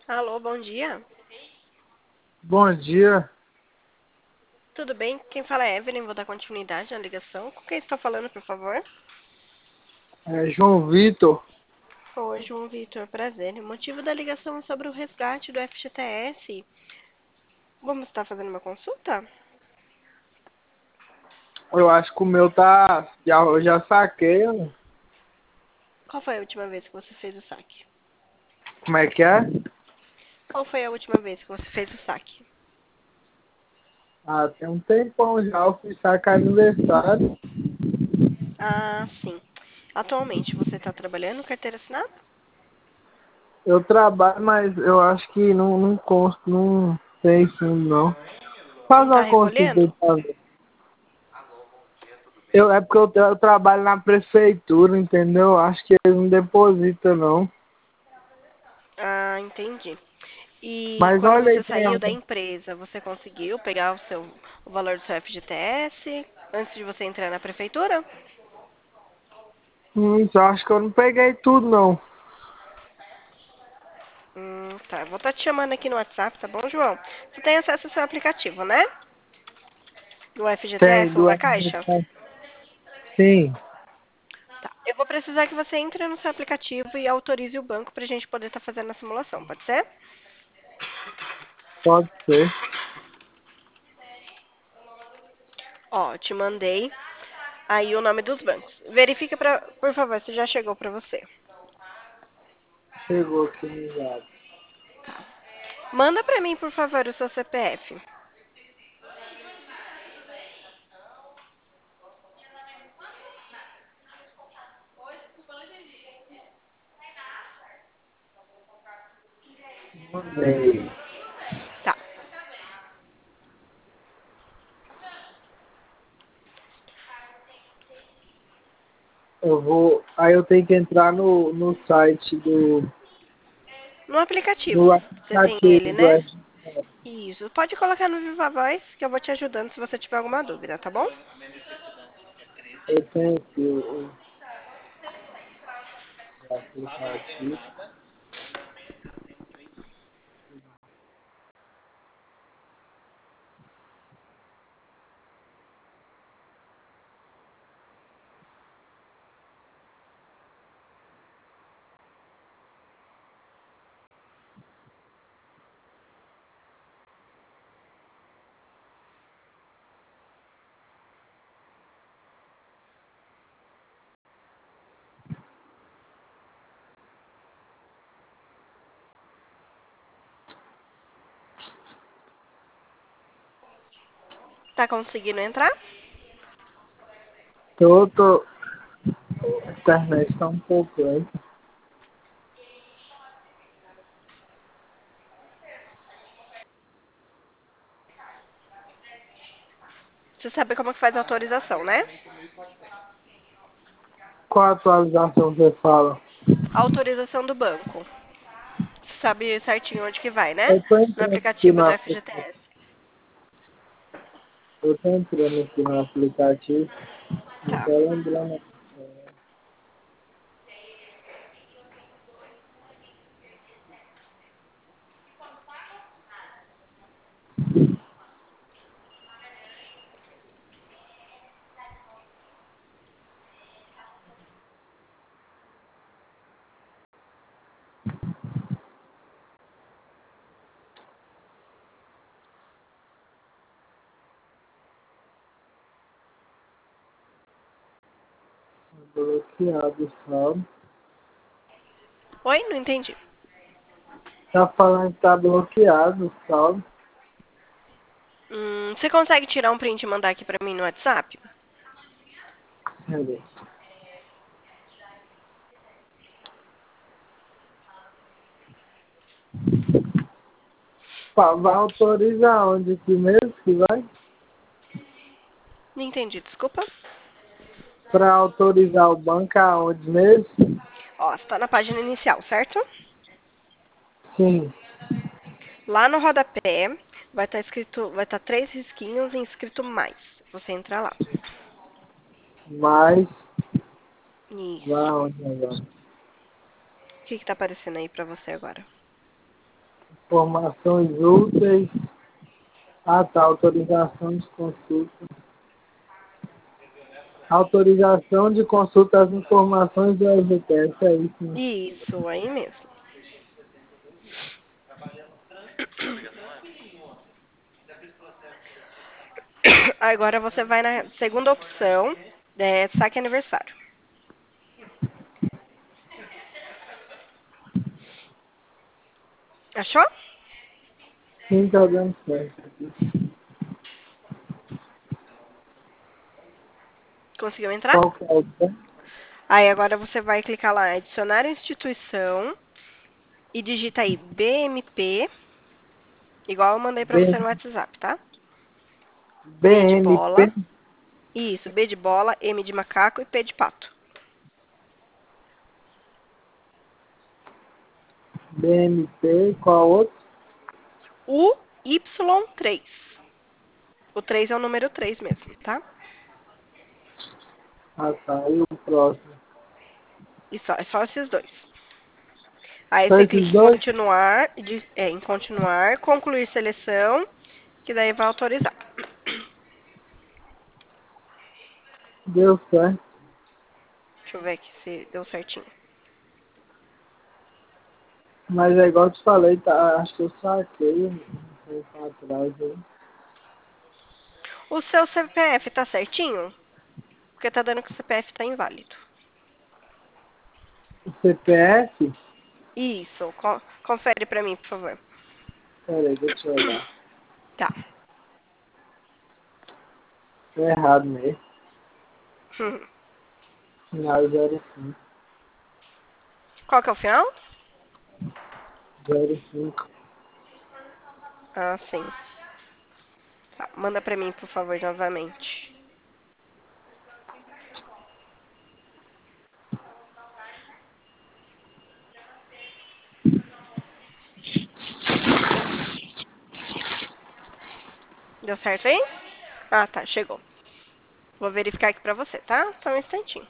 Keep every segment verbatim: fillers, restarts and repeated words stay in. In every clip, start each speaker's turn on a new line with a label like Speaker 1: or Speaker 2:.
Speaker 1: Alô, bom dia.
Speaker 2: Bom dia,
Speaker 1: Tudo bem? Quem fala é Evelyn, vou dar continuidade na ligação. Com quem está falando, por favor?
Speaker 2: é João Vitor.
Speaker 1: Oi, João Vitor, prazer. O motivo da ligação é sobre o resgate do F G T S. Vamos estar fazendo uma consulta?
Speaker 2: Eu acho que o meu tá. Já, eu já saquei, né?
Speaker 1: Qual foi a última vez que você fez o saque?
Speaker 2: Como é que é?
Speaker 1: Qual foi a última vez que você fez o saque?
Speaker 2: Ah, tem um tempão já, eu fiz saque aniversário.
Speaker 1: Ah, sim. Atualmente você está trabalhando carteira assinada?
Speaker 2: Eu trabalho, mas eu acho que não, não consta, não tem fundo não.
Speaker 1: Não
Speaker 2: Faz
Speaker 1: está
Speaker 2: uma consulta aí
Speaker 1: recolhendo?
Speaker 2: pra ver. Eu, é porque eu, eu trabalho na prefeitura, entendeu? Acho que eles não depositam não.
Speaker 1: Ah, entendi. E
Speaker 2: Mas
Speaker 1: quando
Speaker 2: olha
Speaker 1: você
Speaker 2: aí pra
Speaker 1: saiu da
Speaker 2: mim.
Speaker 1: empresa, você conseguiu pegar o seu o valor do seu F G T S antes de você entrar na prefeitura?
Speaker 2: Hum, eu acho que eu não peguei tudo não.
Speaker 1: Hum, tá. Eu vou estar te chamando aqui no WhatsApp, tá bom, João? Você tem acesso ao seu aplicativo, né? Do
Speaker 2: Tem,
Speaker 1: F G T S ou
Speaker 2: do
Speaker 1: da Caixa?
Speaker 2: Sim,
Speaker 1: Tá. Eu vou precisar que você entre no seu aplicativo e autorize o banco para a gente poder estar fazendo a simulação, pode ser?
Speaker 2: pode ser.
Speaker 1: Ó, te mandei aí o nome dos bancos. Verifica, pra, por favor, se já chegou para você.
Speaker 2: Chegou aqui no lado.
Speaker 1: Manda para mim, por favor, o seu C P F.
Speaker 2: Mandei.
Speaker 1: Tá.
Speaker 2: Eu vou. Aí eu tenho que entrar no, no site do.
Speaker 1: No aplicativo.
Speaker 2: No
Speaker 1: Você tem ele,
Speaker 2: aplicativo do
Speaker 1: né?
Speaker 2: S.
Speaker 1: Isso. Pode colocar no Viva Voz que eu vou te ajudando se você tiver alguma dúvida, tá bom?
Speaker 2: Eu tenho aqui o, o aplicativo.
Speaker 1: Tá conseguindo entrar?
Speaker 2: Eu tô. A internet tá um pouco lenta.
Speaker 1: Você sabe como que faz a autorização, né?
Speaker 2: Qual atualização você fala?
Speaker 1: A autorização do banco. Você sabe certinho onde que vai, né?
Speaker 2: Eu tô
Speaker 1: No
Speaker 2: entrando aqui
Speaker 1: aplicativo
Speaker 2: no
Speaker 1: do
Speaker 2: aplicativo.
Speaker 1: F G T S.
Speaker 2: Eu tô entrando aqui no aplicativo. Não
Speaker 1: Tá.
Speaker 2: tô lembrando. Bloqueado o saldo.
Speaker 1: Oi? Não entendi.
Speaker 2: Tá falando que tá bloqueado o saldo.
Speaker 1: Hum, você consegue tirar um print e mandar aqui pra mim no WhatsApp?
Speaker 2: Cadê? Pá, vai autorizar onde aqui mesmo que vai?
Speaker 1: Não entendi, desculpa.
Speaker 2: Para autorizar o banco aonde mesmo?
Speaker 1: Ó, você tá na página inicial, certo?
Speaker 2: Sim,
Speaker 1: Lá no rodapé vai estar escrito, vai estar três risquinhos e escrito mais. Você entra lá.
Speaker 2: mas vai
Speaker 1: Isso.
Speaker 2: aonde agora?
Speaker 1: O que que tá aparecendo aí pra você agora?
Speaker 2: Informações úteis. Ah, tá. Autorização de consulta. Autorização de consulta às informações do F G T S, é isso, né?
Speaker 1: Isso, aí mesmo. Agora você vai na segunda opção, é, saque aniversário. Achou?
Speaker 2: Sim, tá dando certo aqui.
Speaker 1: Conseguiu entrar?
Speaker 2: Qual que é o opção?
Speaker 1: Aí agora você vai clicar lá, adicionar instituição e digita aí B M P, igual eu mandei pra
Speaker 2: B-
Speaker 1: você no WhatsApp, tá? B de bola,
Speaker 2: BNP,
Speaker 1: isso, B de bola, M de macaco e P de pato.
Speaker 2: B M P, qual outro?
Speaker 1: U Y três. O três é o número três mesmo, tá?
Speaker 2: Ah, tá. E o próximo?
Speaker 1: E só, é só esses dois. Aí
Speaker 2: Só
Speaker 1: você
Speaker 2: esses
Speaker 1: clica em
Speaker 2: dois?
Speaker 1: continuar, de- é, em continuar, concluir seleção, que daí vai autorizar.
Speaker 2: Deu certo.
Speaker 1: Deixa eu ver aqui se deu certinho.
Speaker 2: Mas é igual eu te falei, tá? Acho que eu saquei um tempo atrás aí.
Speaker 1: O seu C P F tá certinho? Porque tá dando que o C P F tá inválido.
Speaker 2: O C P F?
Speaker 1: Isso, co- confere pra mim, por favor.
Speaker 2: Pera aí, deixa eu olhar.
Speaker 1: Tá.
Speaker 2: Tô errado mesmo.
Speaker 1: Hum.
Speaker 2: Final zero cinco.
Speaker 1: Qual que é o final?
Speaker 2: zero cinco.
Speaker 1: Ah, sim. Tá, manda pra mim, por favor, novamente. Deu certo aí? Ah, tá, chegou. Vou verificar aqui pra você, tá? Só um instantinho.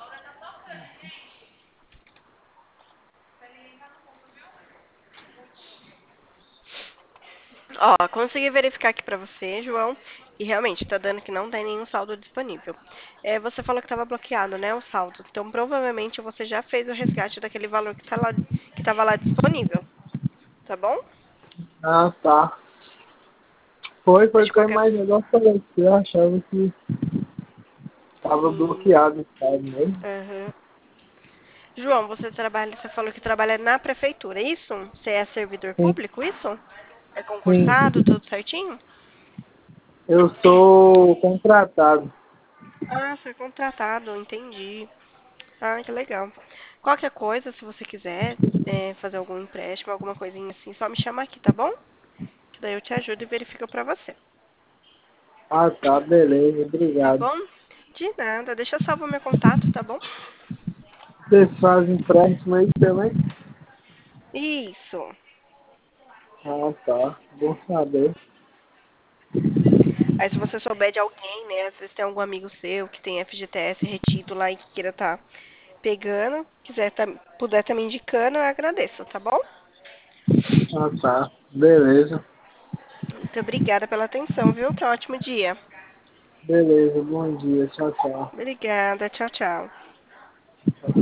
Speaker 1: Ó, consegui verificar aqui pra você, João, e realmente tá dando que não tem nenhum saldo disponível. É, você falou que estava bloqueado, né, o saldo. Então, provavelmente você já fez o resgate daquele valor que tá lá, que estava lá disponível, tá bom?
Speaker 2: Ah, tá. Foi,
Speaker 1: Mas
Speaker 2: foi
Speaker 1: de
Speaker 2: que eu
Speaker 1: qualquer,
Speaker 2: imaginei. Eu falei que eu achava que tava
Speaker 1: sim.
Speaker 2: bloqueado o estado mesmo.
Speaker 1: Aham. João, você trabalha, você falou que trabalha na prefeitura, é isso? Você é servidor
Speaker 2: Sim,
Speaker 1: público, isso? É
Speaker 2: sim.
Speaker 1: concursado, tudo certinho?
Speaker 2: Eu sou contratado.
Speaker 1: Ah, foi contratado, entendi. Ah, que legal. Qualquer coisa, se você quiser é, fazer algum empréstimo, alguma coisinha assim, só me chama aqui, tá bom? Que daí eu te ajudo e verifico pra você.
Speaker 2: Ah, tá, beleza,
Speaker 1: Tá
Speaker 2: obrigado.
Speaker 1: bom? De nada, deixa eu salvar meu contato, tá bom?
Speaker 2: Vocês fazem empréstimo aí também?
Speaker 1: Isso.
Speaker 2: Ah, tá. Bom saber.
Speaker 1: Aí se você souber de alguém, né, às vezes tem algum amigo seu que tem F G T S retido lá e que queira tá pegando, quiser tá, puder tá me indicando, eu agradeço, tá bom?
Speaker 2: Ah, tá. Beleza.
Speaker 1: Muito obrigada pela atenção, viu? Tenha um ótimo dia.
Speaker 2: Beleza, bom dia. Tchau, tchau.
Speaker 1: Obrigada, tchau, tchau.